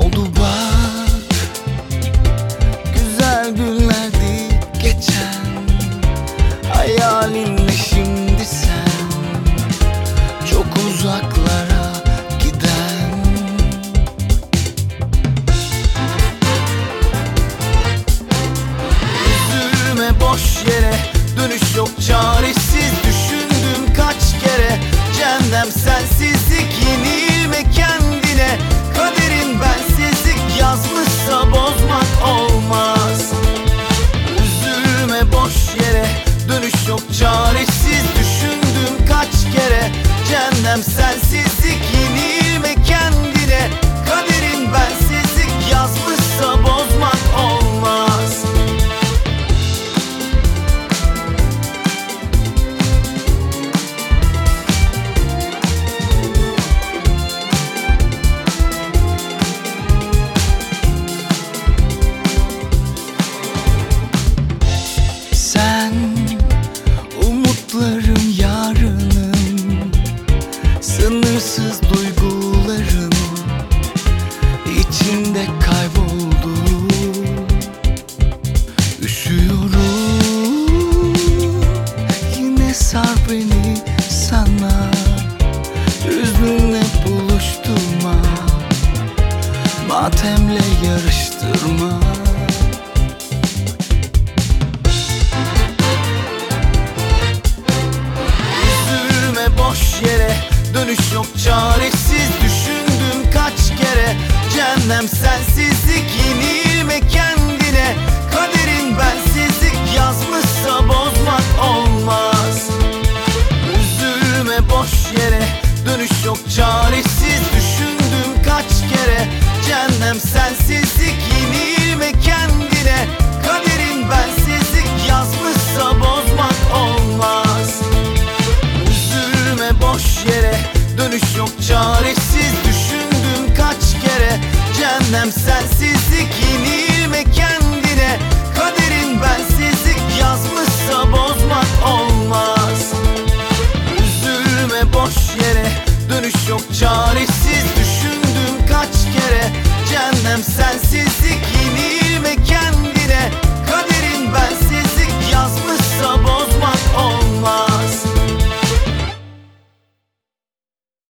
oldu bak, güzel günlerdi geçen. Hayalinle şimdi sen çok uzaklara giden. Üzülme boş yere, dönüş yok çaresiz. Düşündüm kaç kere, cehennem sensizlik. Yenilme kendine, kaderin bensizlik. Yazmışsa bozmak olmaz. Üzülme boş yere, dönüş yok çaresiz. Düşündüm kaç kere, cehennem sensizlik. Yenilme kendine, kaderin bensizlik. Yazmışsa bozmak olmaz. Sen umutlarım, yarınım, sınırsız duygularım içinde kayboldu. Üşüyorum, yine sar beni sana. Hüznünle buluşturma, matemle yarıştırma. Boş yere, dönüş yok çaresiz. Düşündüm kaç kere, cehennem sensizlik. Yenilme kendine, kaderin bensizlik. Yazmışsa bozmak olmaz. Üzülme boş yere, dönüş yok çaresiz. Düşündüm kaç kere, cehennem sensizlik. Yenilme kendine, kaderin bensizlik. Yazmışsa bozmak olmaz. Boş yere, dönüş yok çaresiz. Düşündüm kaç kere, cehennem sensizlik. Yenilme kendine, kaderin bensizlik. Yazmışsa bozmak olmaz. Üzülme boş yere, dönüş yok çaresiz. Düşündüm kaç kere, cehennem sensizlik.